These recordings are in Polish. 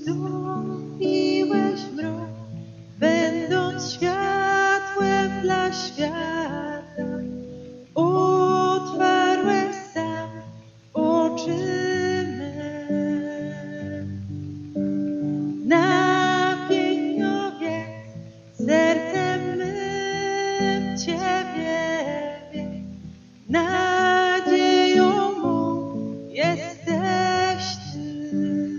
Stąpiłeś w mrok, będąc światłem dla świata. Otwarłeś sam oczy me. Na pięknowie sercem mym Ciebie wie. Nadzieją mą jesteś Ty.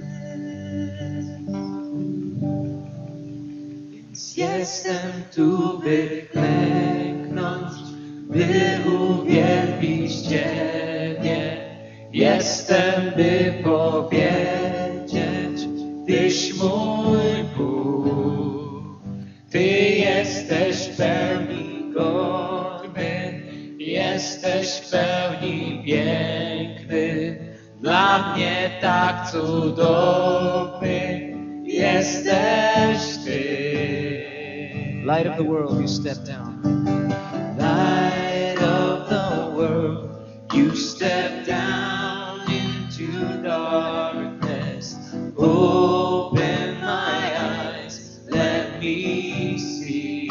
Więc jestem tu, by klęknąć, by uwielbić Ciebie. Jestem, by powiedzieć, Tyś mój Bóg. Ty jesteś w pełni godny, jesteś w pełni piękny. Dla mnie tak cudowny jesteś Ty. Light of the world, you step down. Light of the world, you step down into darkness. Open my eyes, let me see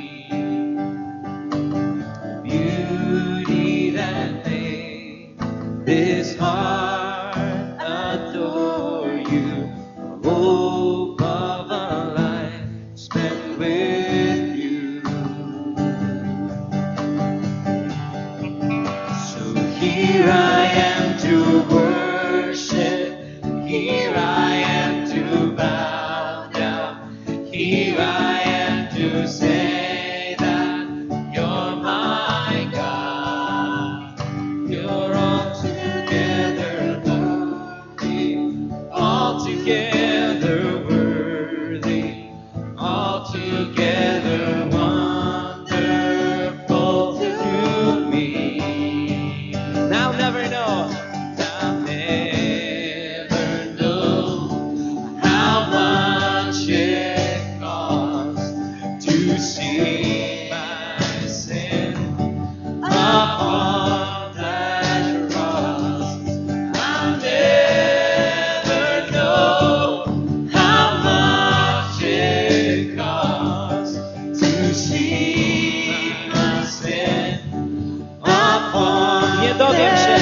beauty that made this heart adore you. Hope of a life spent with you. So here I am to worship, here I am to bow down, here I am to say that you're my God. You're altogether lovely, altogether worthy, altogether wonderful to me. Now never know. I'll never know how much it costs to see my sin upon that cross. I'll never know how much it costs to see my sin upon Nie dowiem się.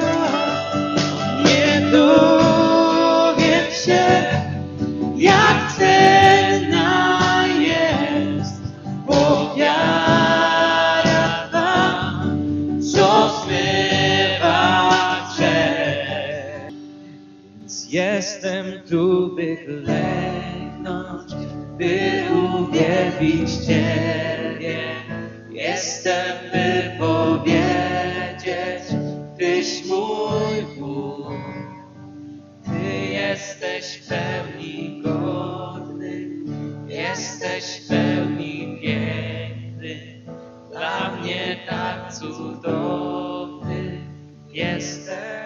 Nie dowiem się, jak cenna jest ofiara ta, co zmywa grzech. Więc jestem tu, by klęknąć, by uwielbić Ciebie. Jestem, by powiedzieć, Tyś mój Bóg. Ty jesteś w pełni godny, jesteś w pełni piękny. Dla mnie tak cudowny jesteś.